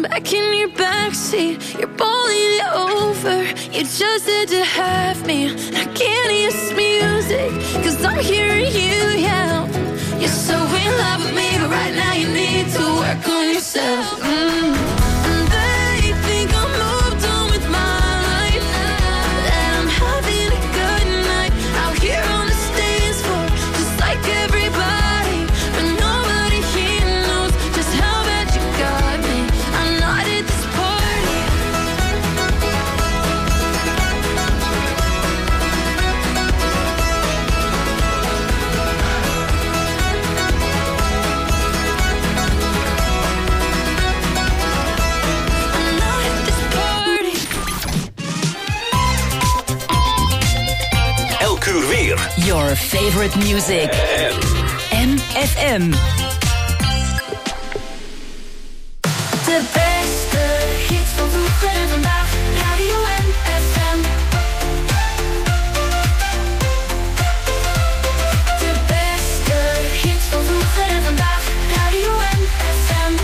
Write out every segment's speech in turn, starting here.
back in your backseat. You're pulling it over. You just had to have me. I can't hear this music, 'cause I'm hearing you yell. You're so in love with me, but right now you need to work on yourself. And they think I'm moved on with my life, that I'm having a good night out here on the dance floor, just like everybody. But nobody here knows just how bad you got me. I'm not at this party. I'm not at this party. Elk uur weer. Your favorite music. MFM. De beste hits van vroeger en vandaag. Radio MFM. De beste hits van vroeger en vandaag. Radio MFM.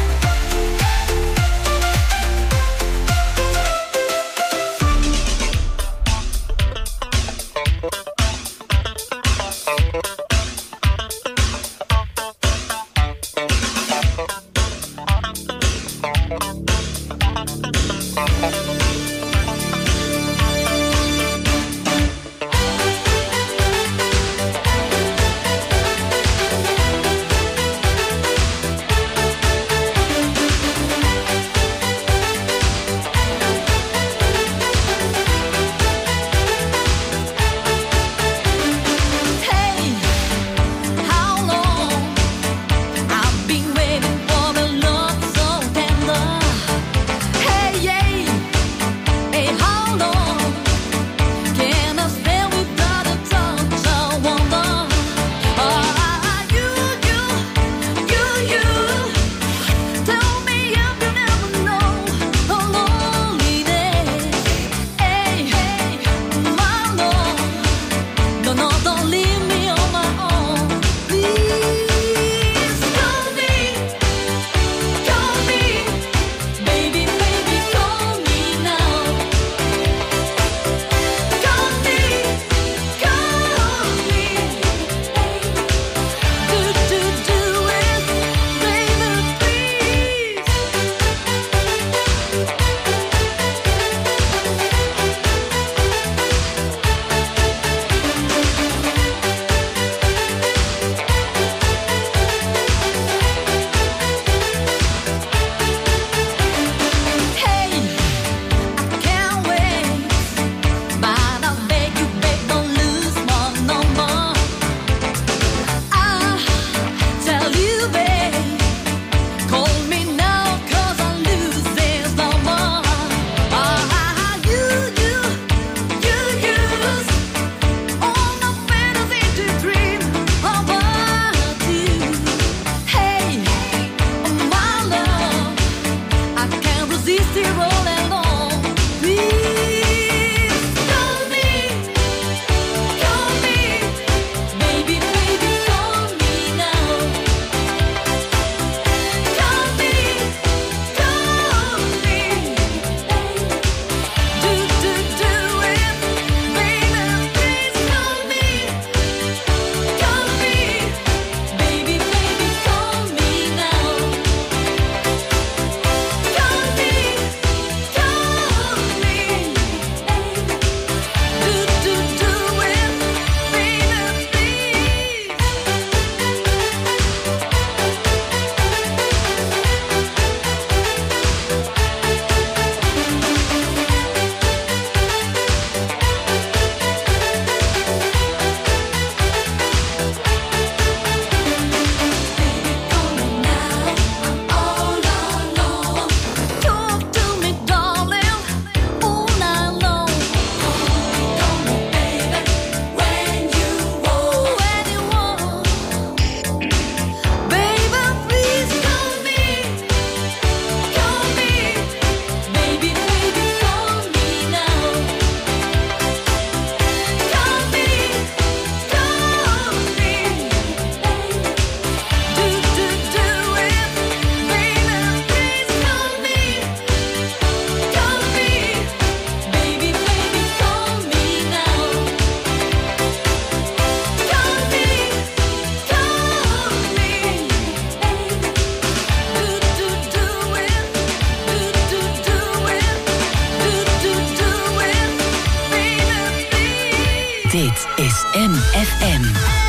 Dit is MFM.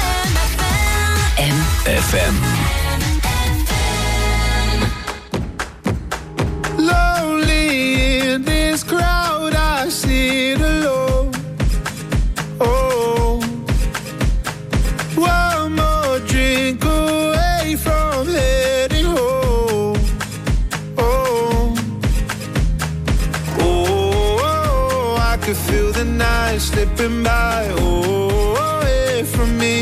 MFM. Lonely in this crowd, I sit alone. Oh, one more drink away from heading home. Oh, oh, I could feel the night slipping by. Oh, away from me.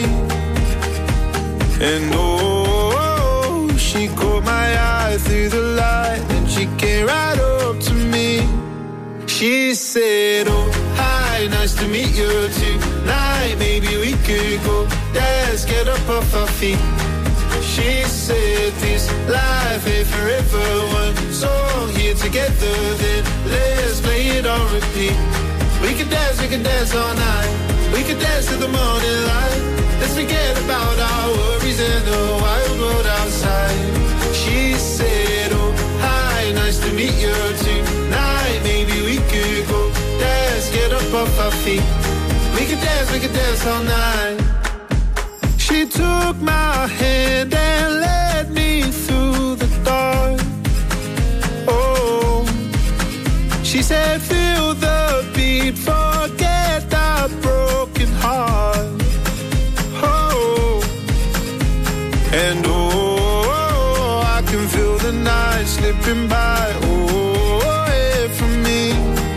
And oh, she caught my eye through the light, and she came right up to me. She said, oh, hi, nice to meet you tonight. Maybe we could go dance, get up off our feet. She said, this life ain't forever. One song here together, then let's play it on repeat. We could dance all night. We could dance till the morning light. Let's forget about our worries and the wild world outside. She said, oh, hi, nice to meet you tonight. Maybe we could go dance, get up off our feet. We could dance all night. She took my hand and led me through the dark. Oh, she said, feel the beat, forget that broken heart. Oh, and oh, I can feel the night slipping by. Oh, away from me.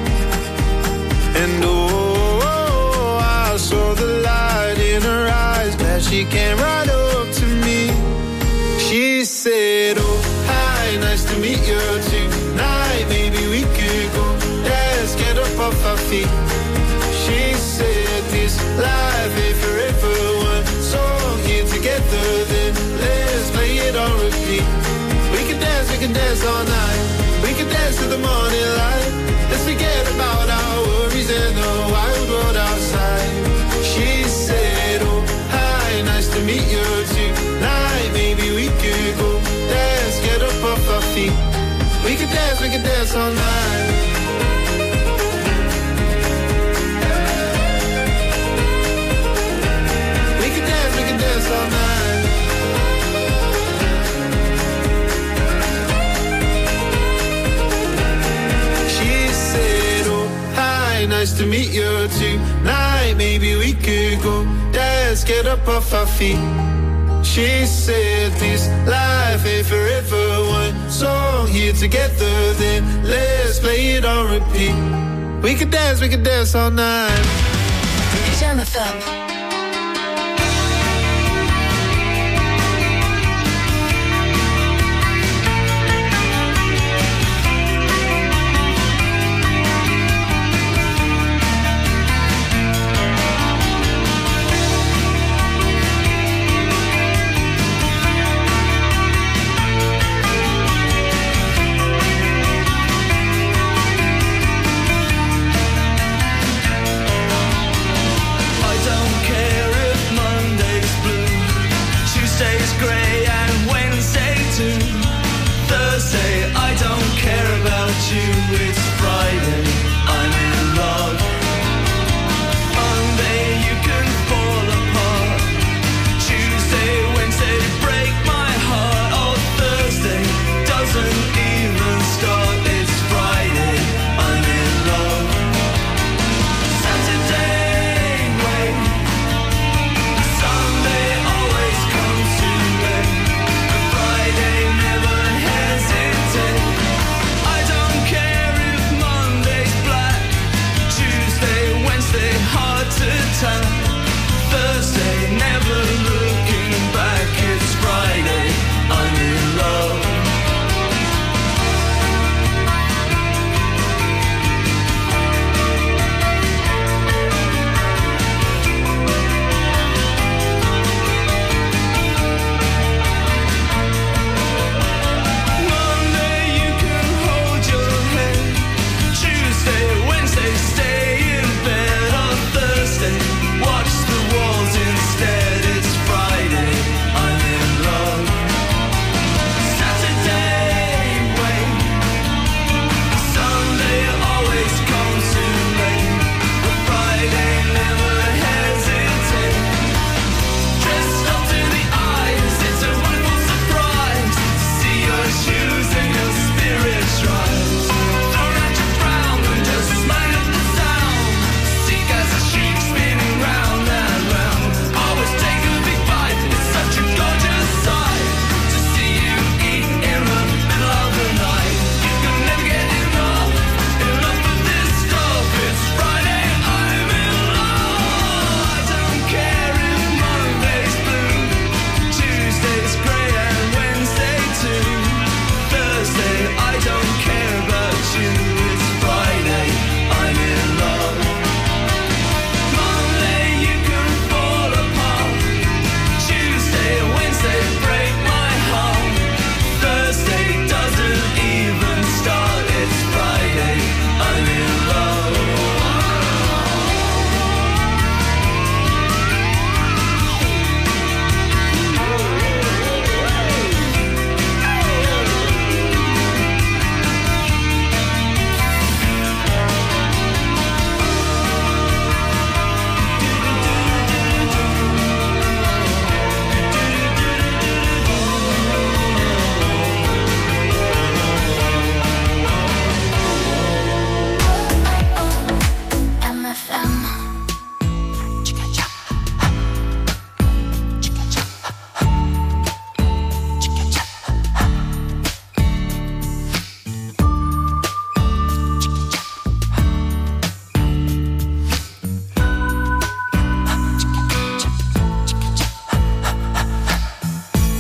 And oh, I saw the light in her eyes, glad she came right up to me. She said, oh, hi, nice to meet you tonight. Maybe we could go dance, get up off our feet. She said, this life ain't forever. One song here together, then let's play it on repeat. We can dance all night. We can dance till the morning light. Let's forget about our worries and the wild world outside. She said, oh, hi, nice to meet you tonight. Maybe we could go dance, get up off our feet. We can dance all night. We can dance all night. She said, oh, hi, nice to meet you tonight. Maybe we could go dance, get up off our feet. She said, this life ain't forever. One song here together, then let's play it on repeat. We could dance all night. Jam FM. I don't care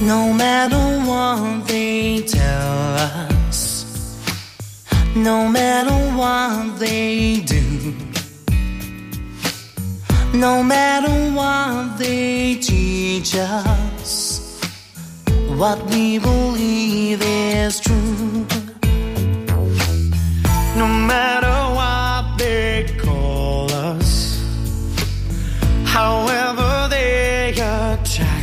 No matter what they tell us, no matter what they do, no matter what they teach us, what we believe is true. No matter what they call us, however they attack,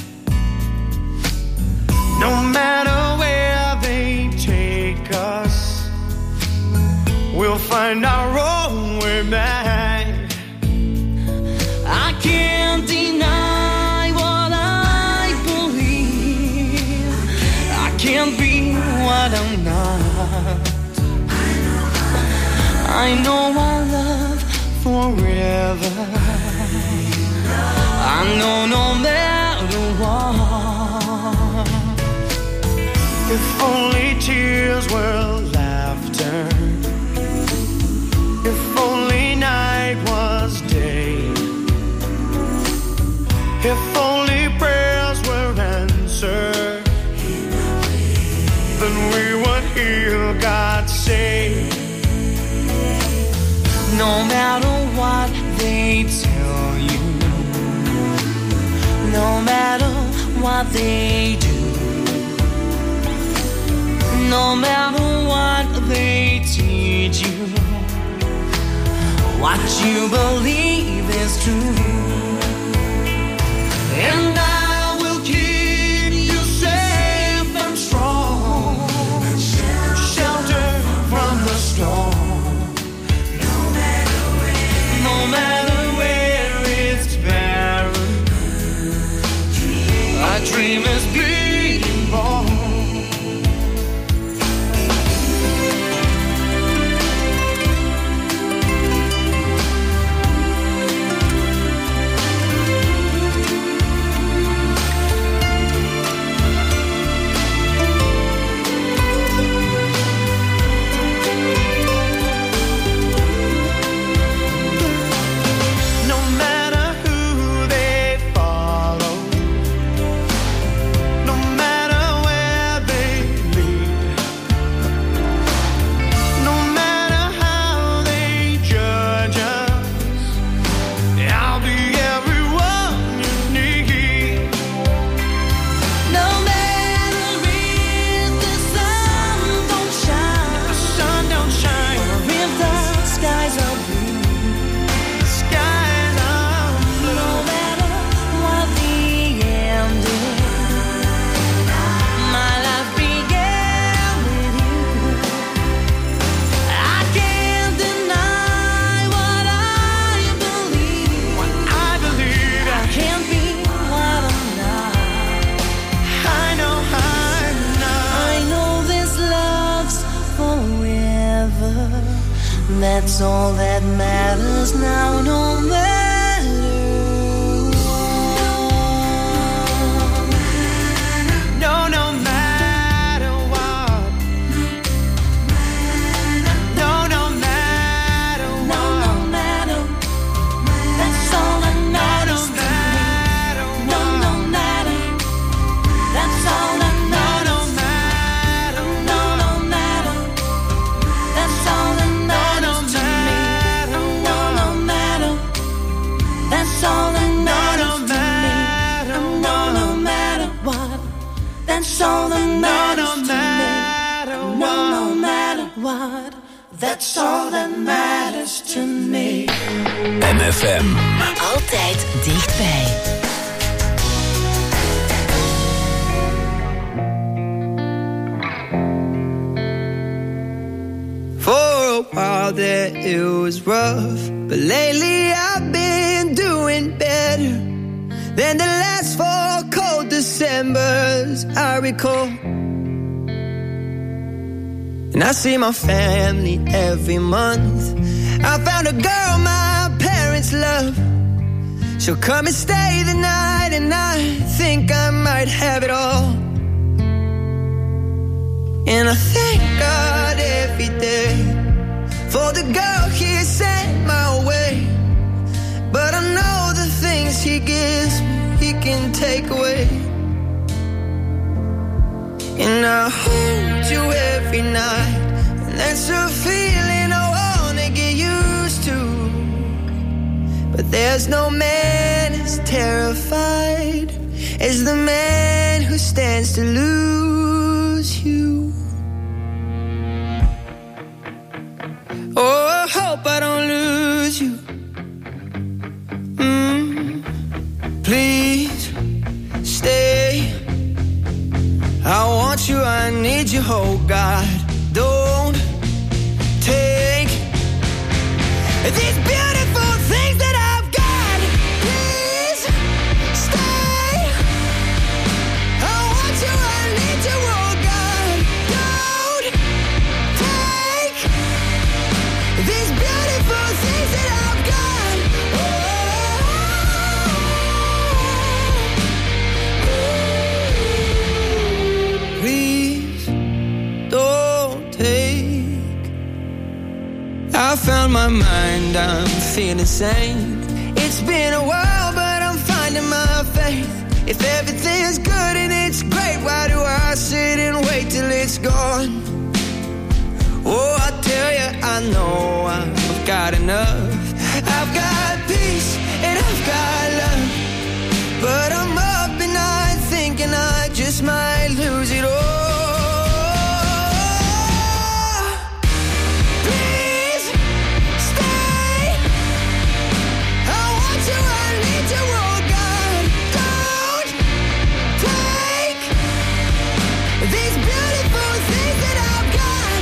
no matter where they take us, we'll find our own way back. I can't deny what I believe. I can't be what I'm not. I know our love forever. I know no matter what. If only tears were laughter, if only night was day, if only prayers were answered, then we would hear God say. No matter what they tell you, no matter what they do, no matter what they teach you, what you believe is true. And I will keep you safe and strong, shelter from the storm. No matter where it's barren, our dream is being born. That's all that matters now, no matter what. No matter what. No matter what. No matter. That's all that matters to me. No matter. That's all that matters. No matter. That's all that matters to me. No matter. That's all that matters to me. No matter what. That's all that matters to me. No matter what. That's all that matters to me. MFM. Altijd dichtbij. For a while there it was rough, but lately I've been doing better than the last 4 cold Decembers I recall. And I see my family every month. I found a girl my parents love. She'll come and stay the night, and I think I might have it all. And I thank God every day for the girl He sent my way. But I know the things He gives me, He can take away. every night. And that's a feeling I wanna get used to. But there's no man as terrified as the man who stands to lose you. Oh, I hope I don't lose you. Please stay. I want you, I need you, oh God. Don't take these beautiful things that I've got. Please stay. I want you, I need you, oh God. Don't take these beautiful things that I've got. Please don't take. I found my mind, I'm feeling sane. It's been a while, but I'm finding my faith. If everything's good and it's great, why do I sit and wait till it's gone? Oh, I tell you, I know I've got enough. I've got peace and I've got love, but I'm up at night thinking I just might lose it all. Please stay. I want you, I need you, oh God. Don't take these beautiful things that I've got.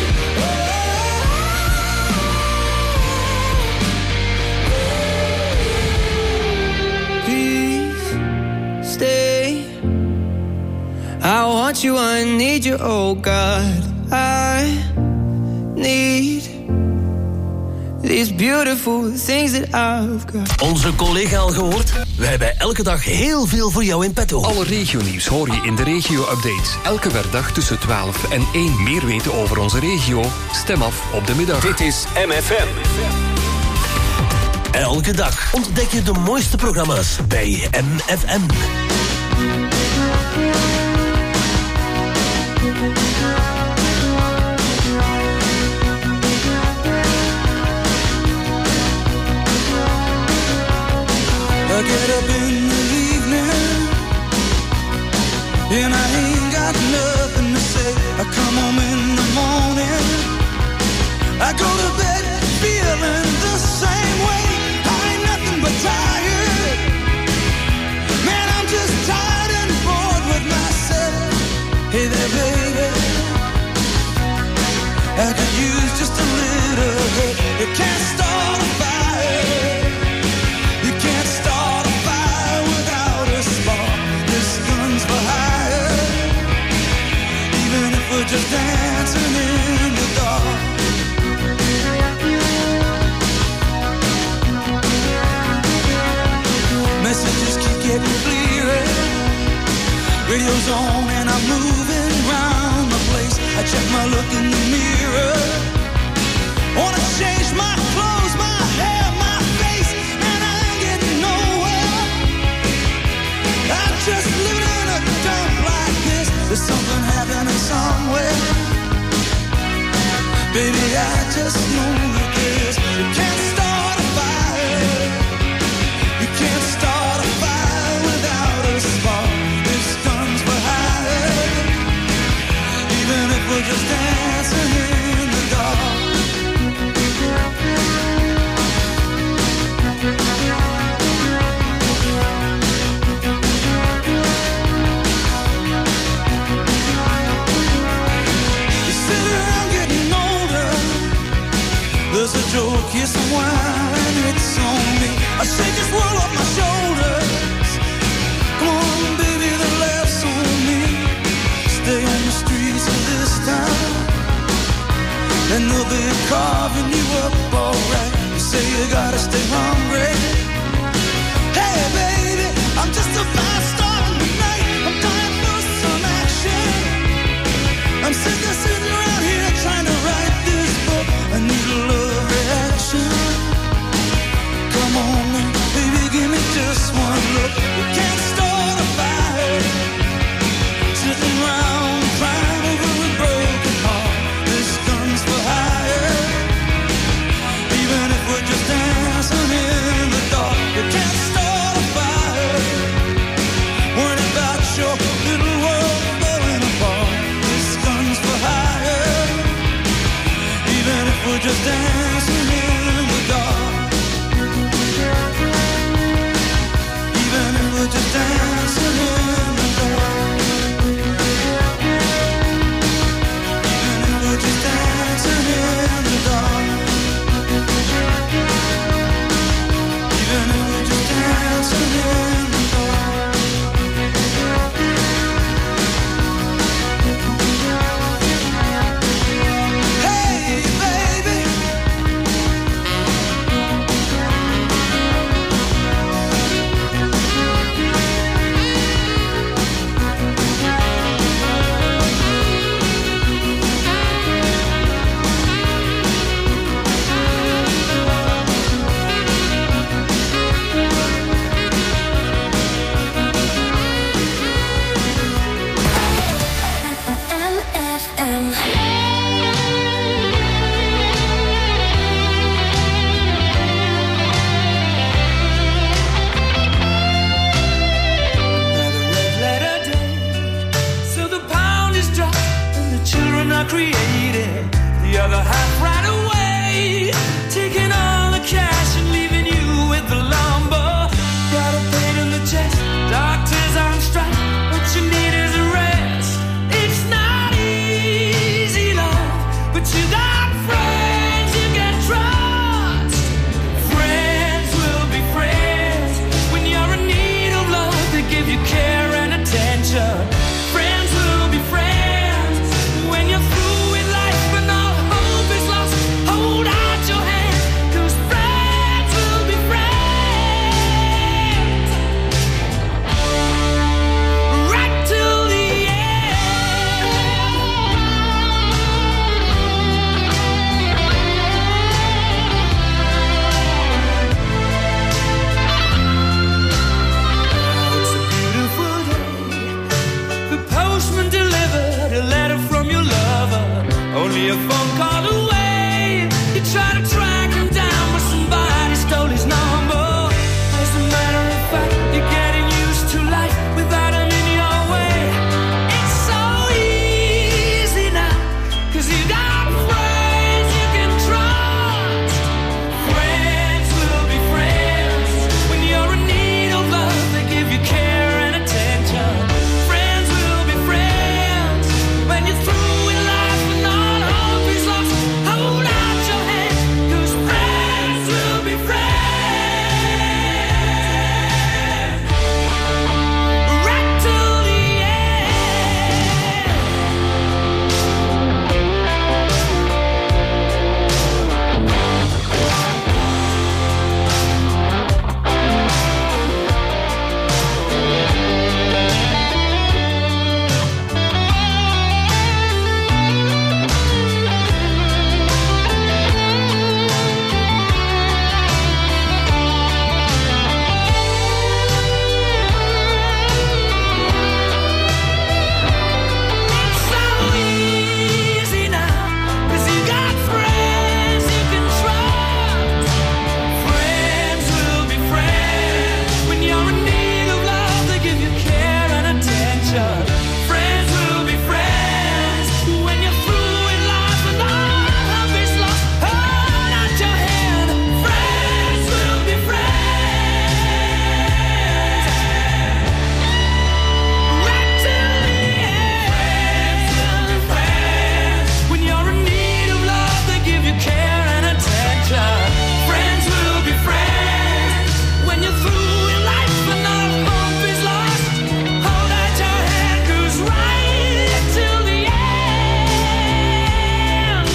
Please stay. I want you, I need you, oh God. I need these beautiful things that I've got. Onze collega al gehoord? Wij hebben elke dag heel veel voor jou in petto. Alle regionieuws hoor je in de regio-updates. Elke werkdag tussen 12 en 1. Meer weten over onze regio? Stem af op de middag. Dit is MFM. Elke dag ontdek je de mooiste programma's bij MFM. I get up in the evening and I ain't got nothing to say. I come home in the morning, I go to bed feeling the same way. I ain't nothing but tired. Man, I'm just tired and bored with myself. Hey there, baby, I could use just a little help. You can't start a fire. You can't start a fire without a spark. This gun's for hire. Even if we're just dancing in the dark. Messages keep getting clearer. Radio's on and I'm moving around the place. I check my look in the mirror. Wanna change my clothes, my hair, my face, and I ain't getting nowhere. I'm just living in a dump like this. There's something happening somewhere. Baby, I just know that this. You can't start a fire. You can't start a fire without a spark. This gun's for hire. Even if we're just dancing in the dark. You sit around getting older. There's a joke, here's some wine, and it's on me. I shake this world off my shoulders. Come on, baby, the laughs on me. Stay on the streets of this town, and they'll be carving you up alright. You say you gotta stay hungry. Hey, baby, I'm just a fast star in the night. I'm dying for some action. I'm sick of sitting around here trying to write this book. I need a love reaction. Come on, baby, give me just one look. We can't start a fire. Sitting around crying over a broken heart. we're just dancing in the dark, even if we're just dancing in the dark, even if we're just dancing in the dark, even if we're just dancing in the dark. Created the other half right away, taking all the cash and leaving you with the lumber. Got a pain in the chest, doctors on strike. What you need is a rest. It's not easy, love, but you got friends you can trust. Friends will be friends when you're in need of love. They give you care and attention. Friends will be friends when you're through with life and all hope is lost. Hold out your hand, 'cause friends will be friends right till the end. It's a beautiful day. The postman delivered a letter from your lover, only a phone call away. You try to track him down, but somebody stole his number. As a matter of fact, you're getting used to life without him in your way. It's so easy now, 'cause you got friends you can trust. Friends will be friends when you're in need of love. They give you care and attention. Friends will be friends when you're through with life and all hope is lost. Hold out your hand, 'cause friends will be friends right till the end. It's so easy now, 'cause you got friends you can trust. Friends will be friends when you're in need of love. They give you care and attention. Friends will be friends when you're through with life and all hope is lost. Hold out your hand. Friends will be friends right till the end. Friends when you're in need of love, they give you care and attention. Friends will be friends when you're through with life and all hope is lost. Hold out your hand, 'cause right till the end,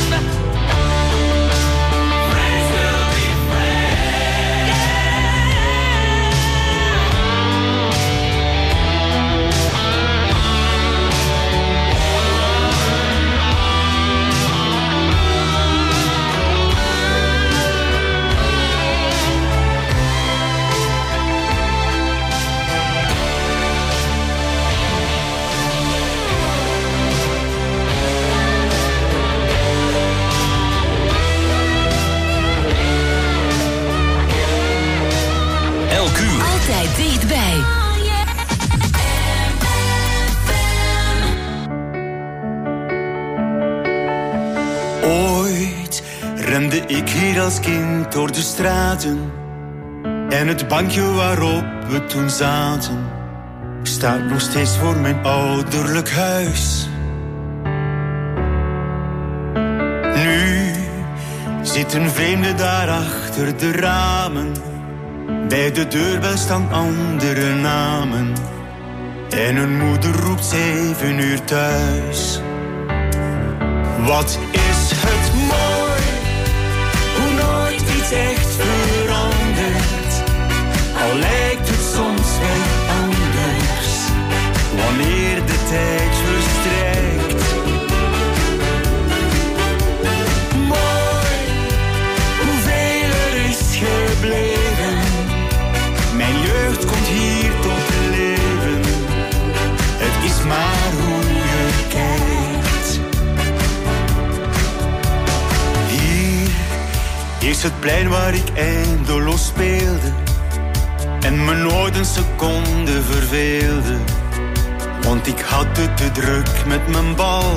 friends will be friends. Elk uur. Altijd dichtbij. Ooit rende ik hier als kind door de straten. En het bankje waarop we toen zaten staat nog steeds voor mijn ouderlijk huis. Nu zitten vreemden daar achter de ramen. Bij de deurbel staan andere namen. En hun moeder roept 7 uur thuis. Wat is het mooi, hoe nooit iets echt verandert. Al lijkt het soms wel anders, wanneer de tijd verstrijkt. Mooi, hoeveel er is gebleven. Mijn jeugd komt hier tot leven. Het is maar hoe je kijkt. Hier is het plein waar ik eindeloos speelde en me nooit een seconde verveelde, want ik had het te druk met mijn bal.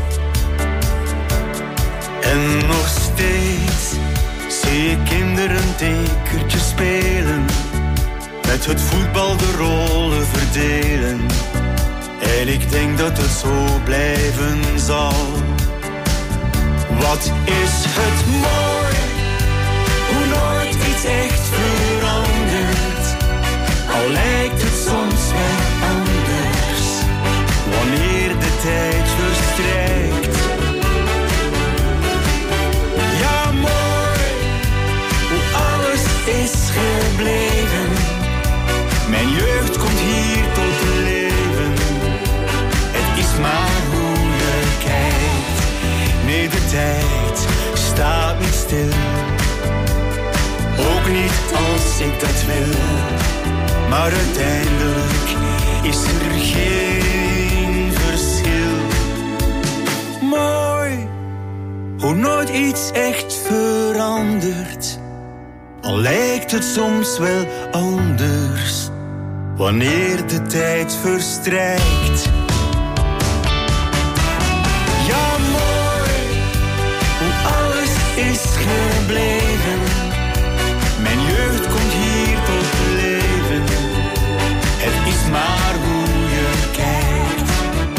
En nog steeds zie ik kinderen tekertjes spelen, met het voetbal de rollen verdelen. En ik denk dat het zo blijven zal. Wat is het mooi, hoe nooit iets echt verandert. Al lijkt het soms wel anders, wanneer de tijd verstrijkt. Ja, mooi, hoe alles is gebleven. Mijn jeugd komt hier tot leven. Het is maar hoe je kijkt. Nee, de tijd staat niet stil. Ook niet als ik dat wil. Maar uiteindelijk is er geen verschil. Mooi, hoe nooit iets echt verandert. Al lijkt het soms wel anders, wanneer de tijd verstrijkt. Ja, mooi, hoe alles is gebleven. Mijn jeugd komt hier tot leven. Het is maar hoe je kijkt.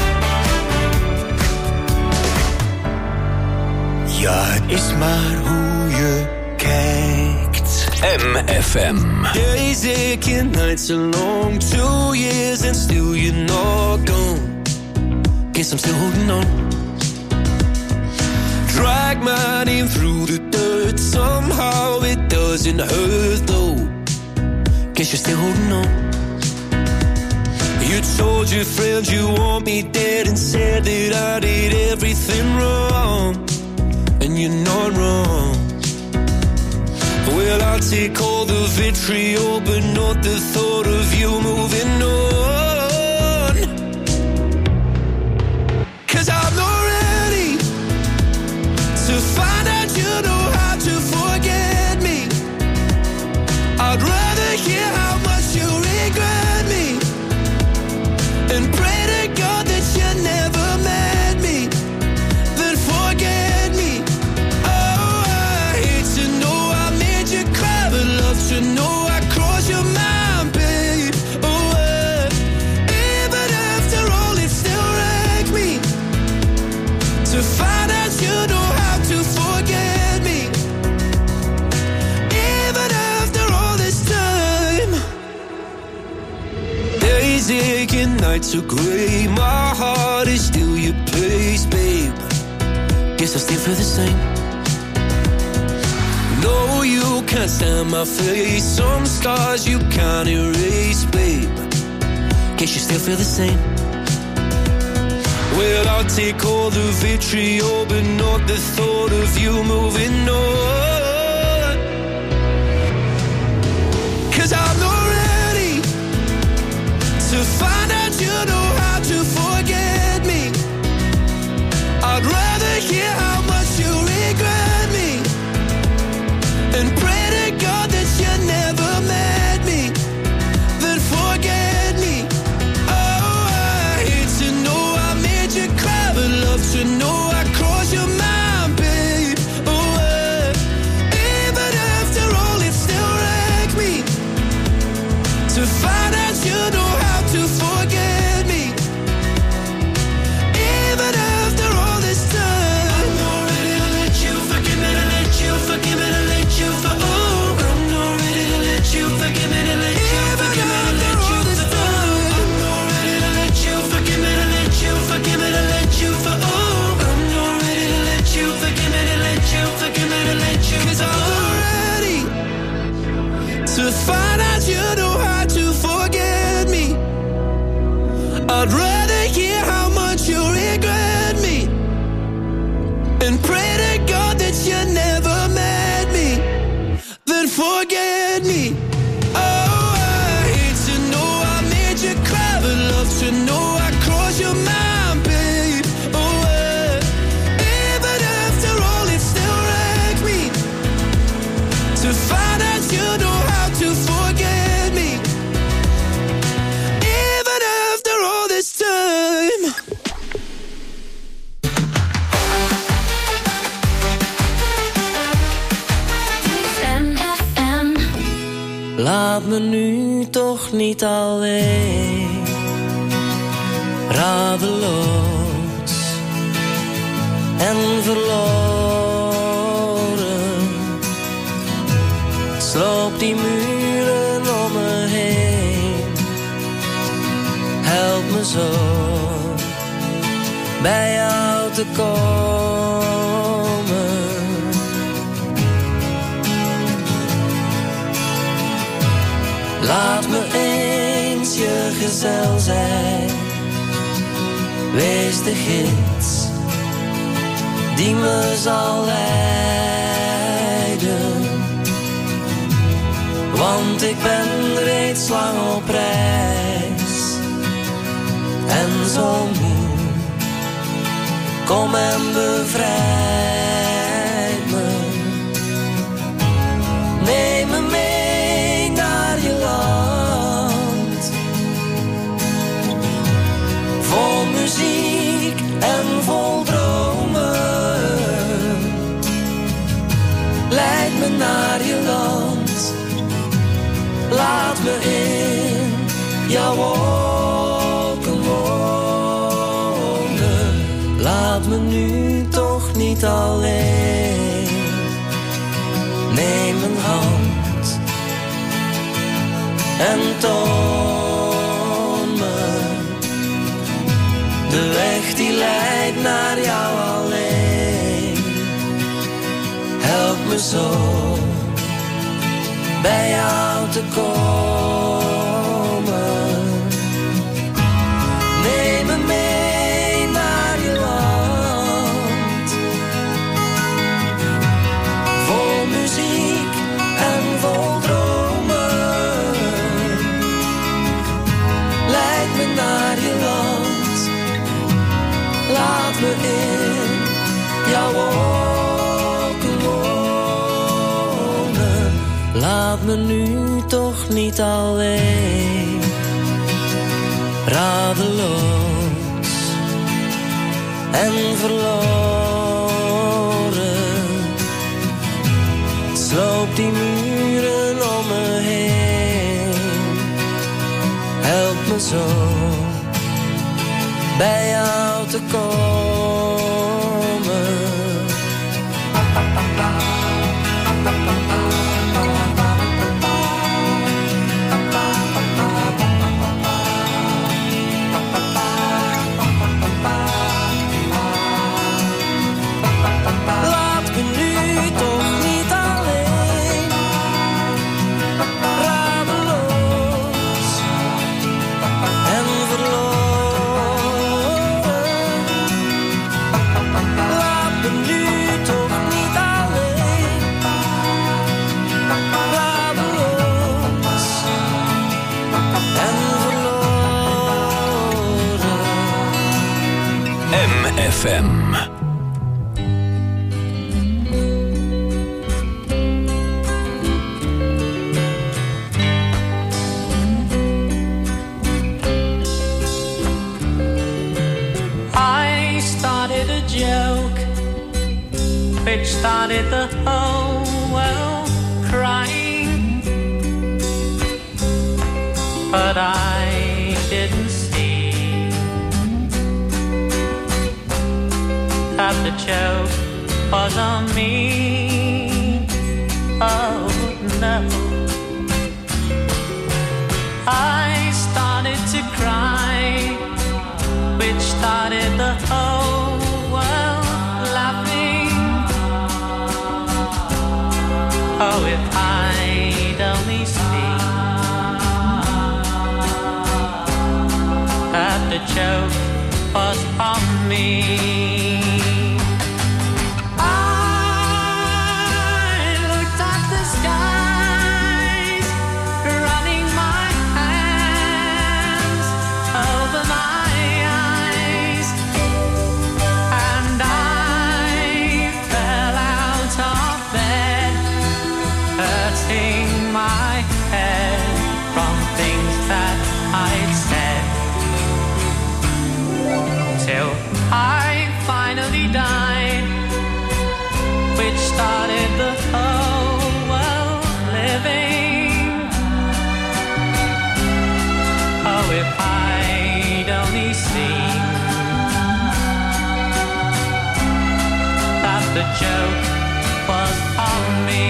Ja, het is maar hoe je kijkt. MFM. Days aching, nights are long. 2 years and still you're not gone. Guess I'm still holding on. Drag my name through the dirt. Somehow it doesn't hurt though. Guess you're still holding on. You told your friends you want me dead and said that I did everything wrong. And you're not wrong. Well, I'll take all the vitriol, but not the thought of you moving on. 'Cause I'm not ready to find out you know how to forget me. I'd rather hear how much you regret me and pray to God that you never met me, then forget me. Oh, I hate to know I made you cry, but love to know I crossed your mind, babe. Oh, even after all, it still wrecked me to find out you know how to forget me. Even after all this time. Days aching, nights are gray. My heart is still your place, babe. Guess I still feel the same. No, you can't stand my face. Some scars you can't erase, babe. Guess you still feel the same. Well, I'll take all the vitriol, but not the thought of you moving on. 'Cause I'm not ready to find out you know how to forget me. I'd rather hear how much you regret me and pray to God that you never met me, then forget me. Oh, I hate to know I made you cry, but love to know I crossed your mind, babe. Oh, find out you know how to forget me. I'd rather hear how much you regret me and pray to God that you never met me than forget me. Oh, I hate to know I made you cry, but love to know I crossed your mind, babe. Oh, even after all, it still wrecks me to find out you know how to forget me. Even after all this time. Laat me nu toch niet alleen, radeloos en verloren. Sloop die muren om me heen, help me zo bij jou te komen. Laat me eens je gezel zijn, wees de gids die me zal leiden. Want ik ben reeds lang op reis en zo moe. Kom en bevrijd me. Neem me mee naar je land, vol muziek en vol dromen. Leid me naar je land, laat me in jouw wolken wonen. Laat me nu toch niet alleen. Neem mijn hand en toon me de weg die leidt naar jou alleen. Help me zo bij jou te komen. Neem me mee naar je land, vol muziek en vol dromen. Leid me naar je land, laat me in jouw wolken wonen. Laat me nu toch niet alleen, radeloos en verloren. Sloop die muren om me heen, help me zo bij jou te komen. FM. I started a joke which started the whole world crying, but I didn't see that the joke was on me. Oh no, I started to cry, which started the whole world laughing. Oh, if I'd only see joke was on me. I looked at the skies, running my hands over my eyes, and I fell out of bed, hurting my head from things that I'd said, till I finally died, which started the whole world living. Oh, if I'd only seen that the joke was on me.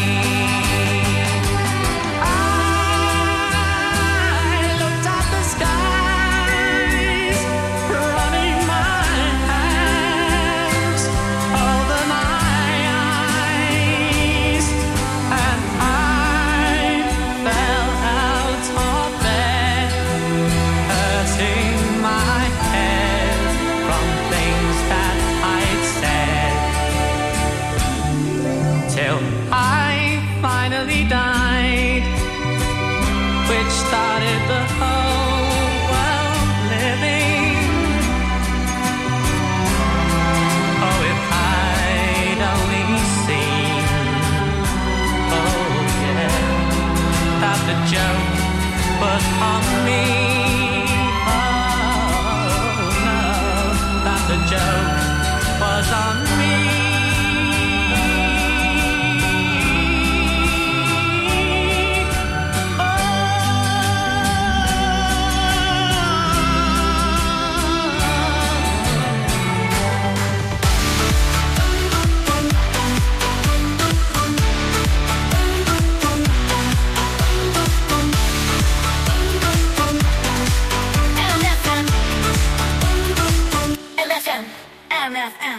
Died, which started the whole world living. Oh, if I'd only seen, oh yeah, that the joke was on me. Oh no, that the joke was on me. MFM.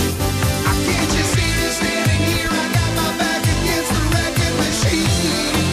Machine.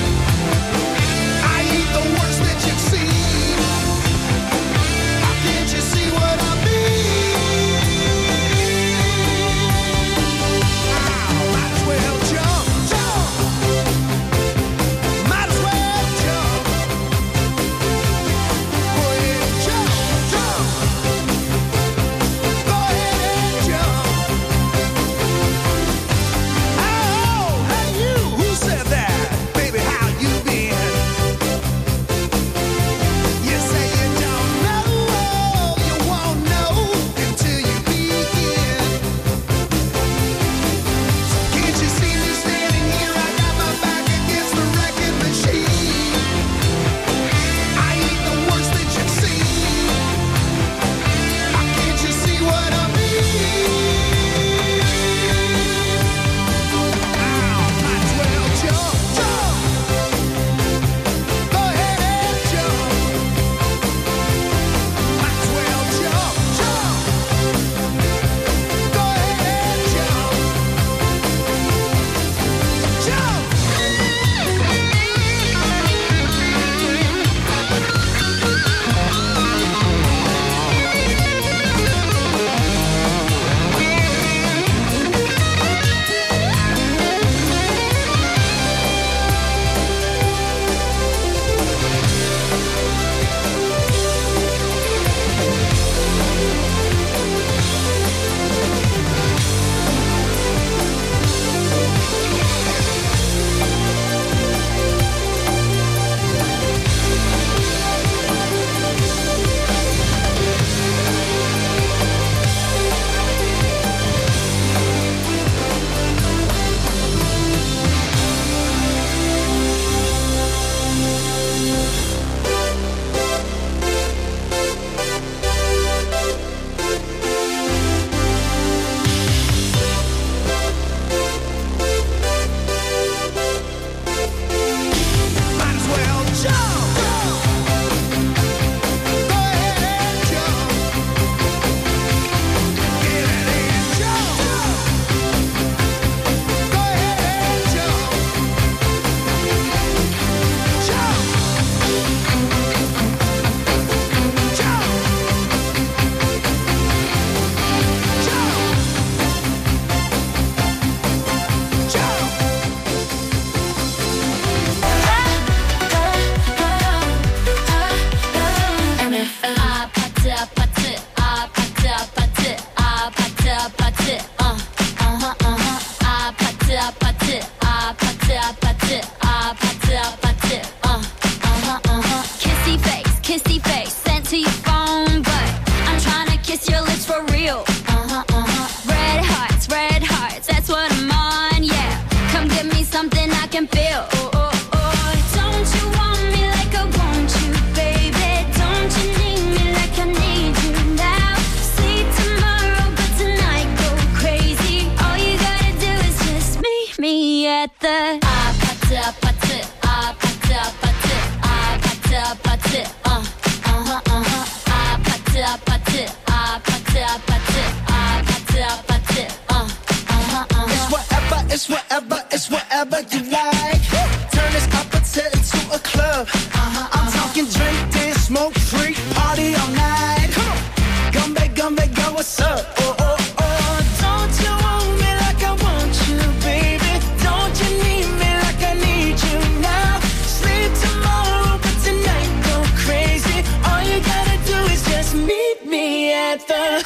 what's up? Oh, oh, oh. Don't you want me like I want you, baby? Don't you need me like I need you now? Sleep tomorrow, but tonight go crazy. All you gotta do is just meet me at the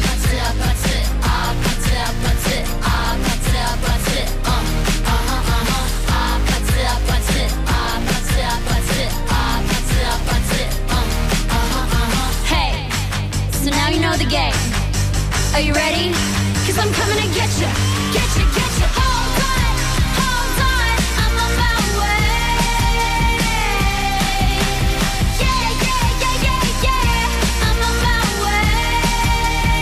the game. Are you ready? 'Cause I'm coming to get you, get you, get you. Hold on, I'm on my way. Yeah, yeah, yeah, yeah, yeah, I'm on my way.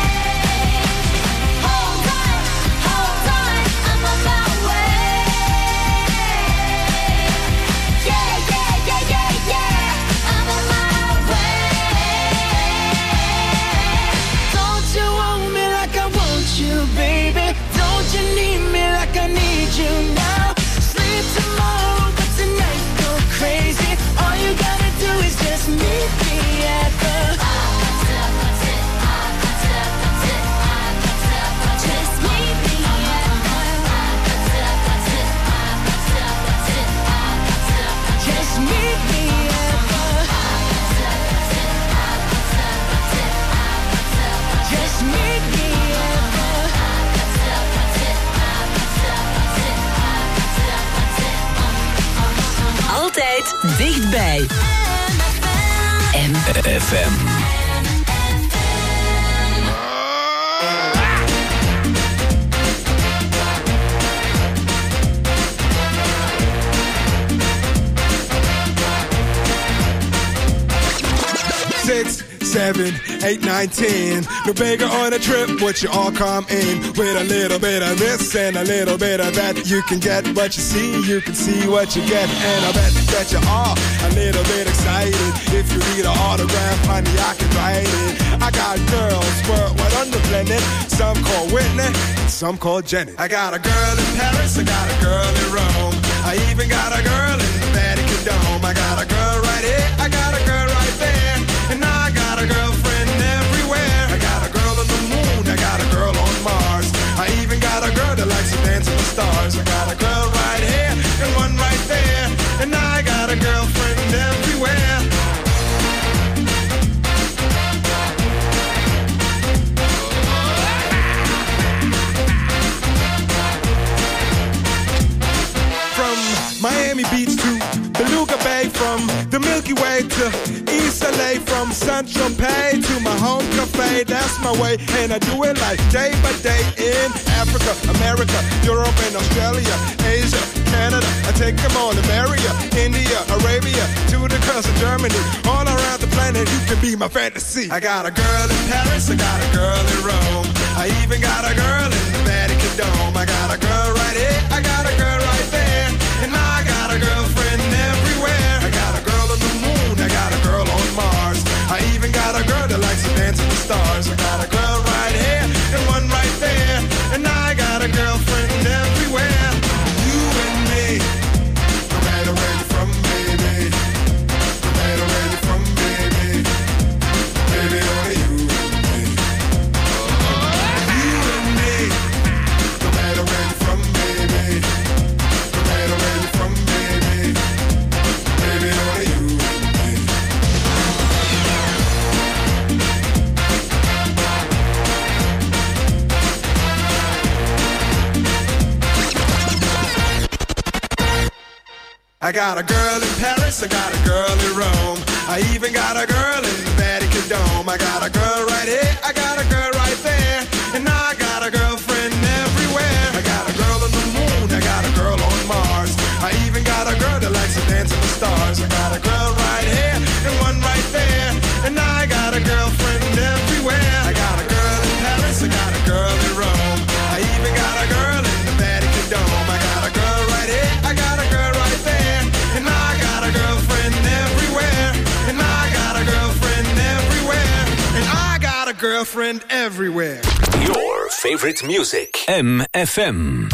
Hold on, I'm on my way. Yeah, yeah, yeah, yeah, yeah, I'm on my way. You, baby, don't you need me like I need you now? Sleep tomorrow, but tonight go crazy. All you gotta do is just meet me at the just meet me at just meet me at just meet me. Altijd dichtbij. FM. Six, 7, 8, 9, 10. No bigger on a trip, would you all come in with a little bit of this and a little bit of that? You can get what you see what you get. And I bet that you are a little bit excited. If you need an autograph, honey, I can write it. I got girls worldwide on the planet. Some call Whitney, some call Jenny. I got a girl in Paris, I got a girl in Rome. I even got a girl in the Vatican Dome. I got a girl right here, I got a girl right there. And I got a girlfriend everywhere. I got a girl on the moon, I got a girl on Mars. I even got a girl that likes to dance with the stars. I got a girl right here and one right there. And I got a girlfriend everywhere. From Miami Beach to Beluga Bay, from the Milky Way to East LA, from Central Pay to my home cafe. That's my way, and I do it like day by day in Africa, America, Europe, and Australia, Asia, Canada. I take them all to Maria, India, Arabia, to the coast of Germany, all around the planet. You can be my fantasy. I got a girl in Paris, I got a girl in Rome. I even got a girl in the Vatican Dome. I got a girl right here, I got a girl right there, and I got a girlfriend everywhere. I got a girl on the moon, I got a girl on Mars. I even got a girl that likes to dance with the stars. I got a girl right here and one right there, and I got a girlfriend everywhere. You and me, no matter where you're from, baby. No matter where you're from, baby. Baby, only you and me. You and me, no matter where you're from, baby. No matter where you're from, baby. Baby, only you and me. I got a girl in Paris, I got a girl in Rome. I even got a girl in the Vatican Dome. I got a girl right here, I got a girl right there, and I got a girlfriend everywhere. I got a girl on the moon, I got a girl on Mars. I even got a girl that likes to dance with the stars. I got a girl right here and one right there, and I got a girlfriend everywhere. I got a girl in Paris, I got a girl in Rome. I even got a girl in the Vatican Dome. I got a girl right here, I got a girl right there, and I got a girlfriend everywhere. And I got a girlfriend everywhere. And I got a girlfriend everywhere. Your favorite music. MFM.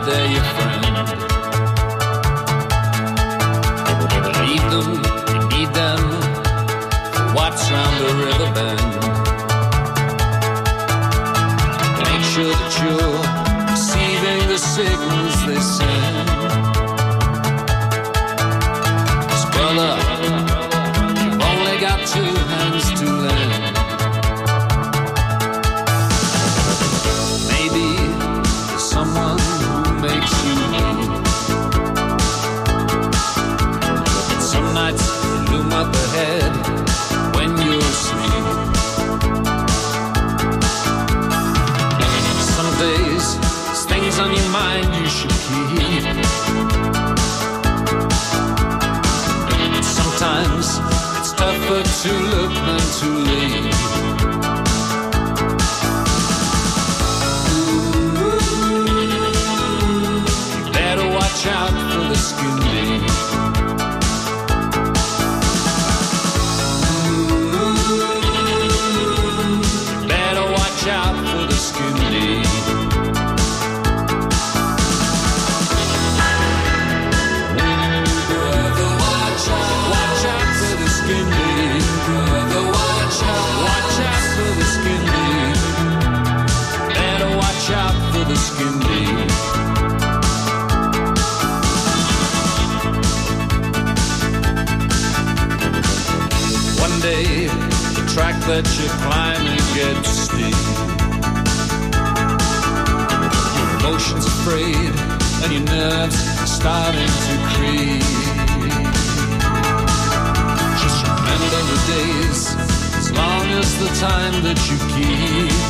they're your friend. Leave them, you need them. Watch round the river bend. Make sure that you're receiving the signals they send. 'Cause brother, you've only got two hands to lend. Maybe there's someone who makes you leave. Some nights loom up ahead when you're asleep. Some days, there's things on your mind you should keep. Sometimes it's tougher to look than to leave. You better watch out for the skin deep. Out for the skin deep. Brother, watch out for the skin deep. Brother, watch out for the skin deep. Better watch out for the skin deep. One day the track that you're climbing gets steep. Your emotions afraid and your nerves are starting to creep. Just remember the days, as long as the time that you keep.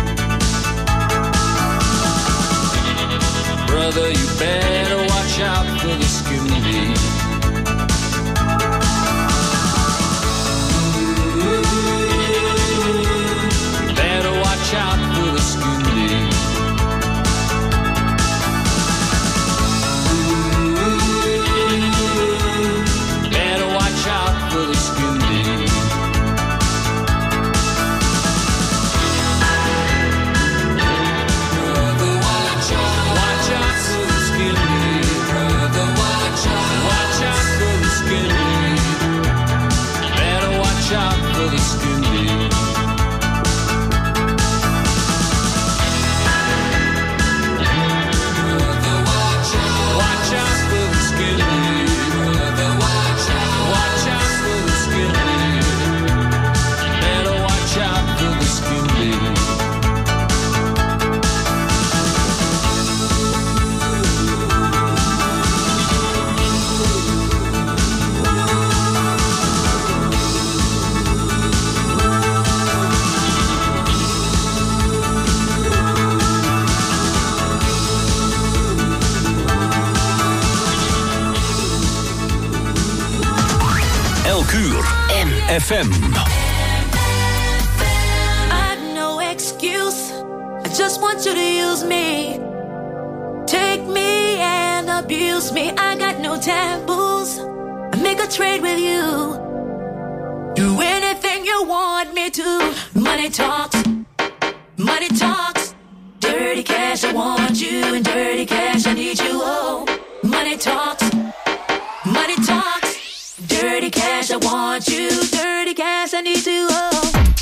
Brother, you better watch out for the skin deep. Watch out for the skin deep. Better watch out for the skin deep. Brother, watch out for the skin deep. Brother, watch out for the skin deep. Better watch out for the skin deep. FM. I've no excuse. I just want you to use me. Take me and abuse me. I got no taboos. I make a trade with you. Do anything you want me to. Money talks. Money talks. Dirty cash, I want you. And dirty cash, I need you. Oh, money talks. Money talks. Dirty cash, I want you. Dirty cash, I need you. Oh.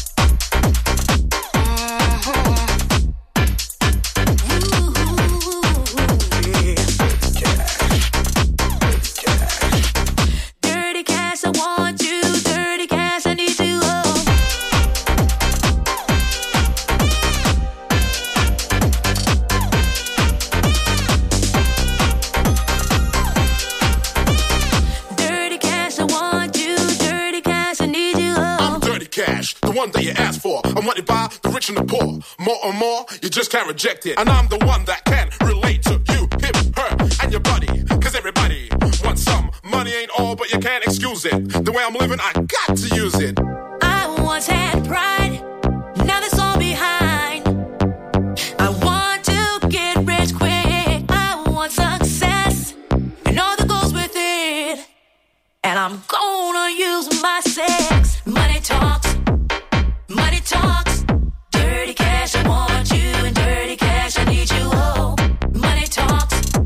One that you asked for, I'm wanted by the rich and the poor. More and more, you just can't reject it. And I'm the one that can relate to you, him, her, and your buddy. Cause everybody wants some. Money ain't all, but you can't excuse it. The way I'm living, I got to use it. I once had pride, now that's all behind. I want to get rich quick. I want success, and all that goes with it. And I'm gonna use my sex. Money talks. Money talks, dirty cash, I want you, and dirty cash, I need you, oh. Money talks,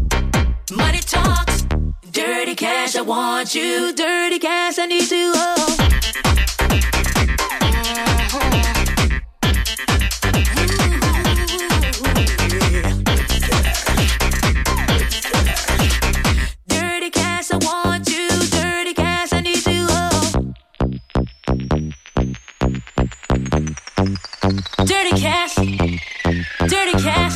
want you. Dirty cash, I need you. Oh. Dirty cash, I want you. Dirty cash, I need you. Oh. Dirty cash. Dirty cash.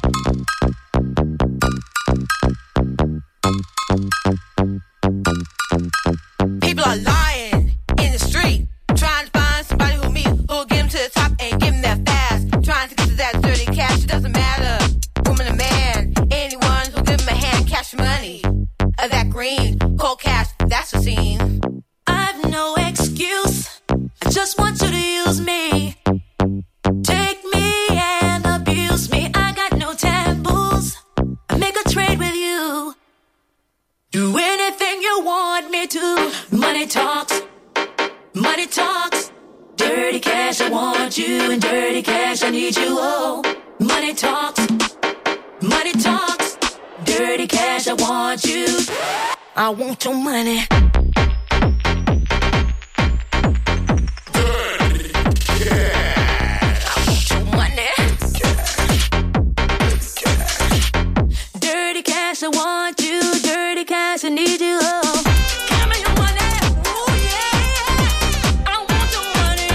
People are lying in the street, trying to find somebody who'll get them to the top and give them that fast. Trying to get to that dirty cash, it doesn't matter. Woman or man, anyone who'll give them a hand, cash money. That green, cold cash, that's the scene. I've no excuse. I just want you to use me. Take me and abuse me. I got no taboos. I make a trade with you. Do anything you want me to. Money talks. Money talks. Dirty cash, I want you. And dirty cash, I need you. Oh. Money talks. Money talks. Dirty cash, I want you. I want your money. Dirty cash, I want you. Dirty cash, I need you. Oh, give me your money. Ooh, yeah. I want your money.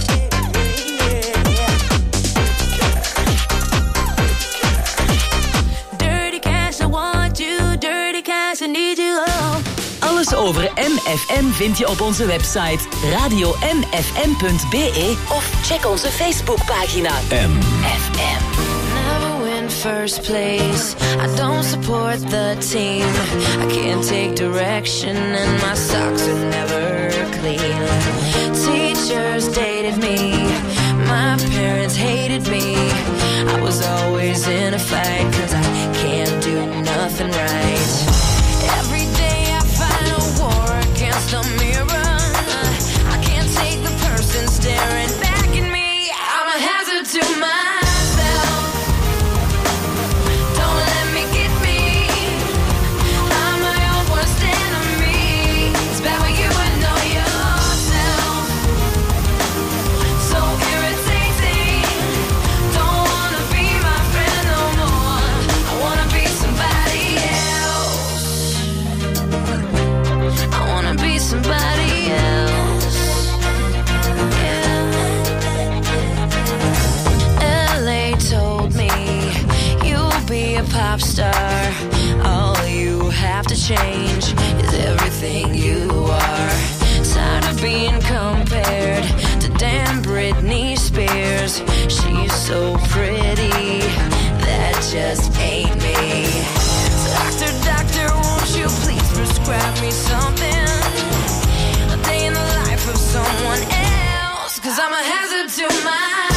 Dirty cash, I want you. Dirty cash, I need you. Oh. Alles over MFM vind je op onze website radiomfm.be of check onze Facebookpagina MFM. Never win first place. I don't support the team. I can't take direction and my socks are never clean. Teachers dated me. My parents hated me. I was always in a fight 'cause I can't do nothing right. Every day I fight a war against the mirror. I can't take the person staring back at me. I'm a hazard to myself. Don't let me get me. I'm my own worst enemy. It's bad when you would know yourself. So irritating. Don't wanna be my friend no more. I wanna be somebody else. I wanna be somebody else. Yeah. LA told me you'll be a pop star. All you have to change is everything you are. Tired of being compared to damn Britney Spears. She's so pretty, that just ain't me. Doctor, doctor, won't you please prescribe me something? A day in the life of someone else, 'cause I'm a hazard to my